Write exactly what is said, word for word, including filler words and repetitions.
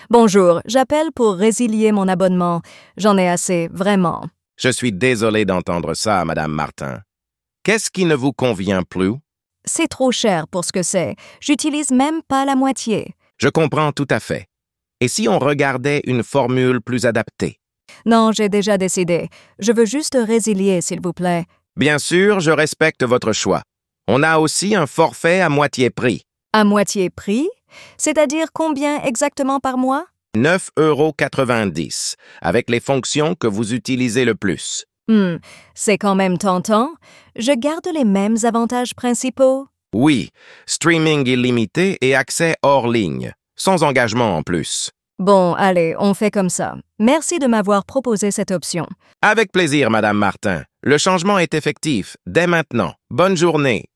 Bonjour, j'appelle pour résilier mon abonnement. J'en ai assez, vraiment. Je suis désolé d'entendre ça, Madame Martin. Qu'est-ce qui ne vous convient plus? C'est trop cher pour ce que c'est. J'utilise même pas la moitié. Je comprends tout à fait. Et si on regardait une formule plus adaptée? Non, j'ai déjà décidé. Je veux juste résilier, s'il vous plaît. Bien sûr, je respecte votre choix. On a aussi un forfait à moitié prix. À moitié prix? C'est-à-dire combien exactement par mois? neuf euros quatre-vingt-dix, avec les fonctions que vous utilisez le plus. Hmm, c'est quand même tentant. Je garde les mêmes avantages principaux? Oui, streaming illimité et accès hors ligne, sans engagement en plus. Bon, allez, on fait comme ça. Merci de m'avoir proposé cette option. Avec plaisir, Madame Martin. Le changement est effectif dès maintenant. Bonne journée.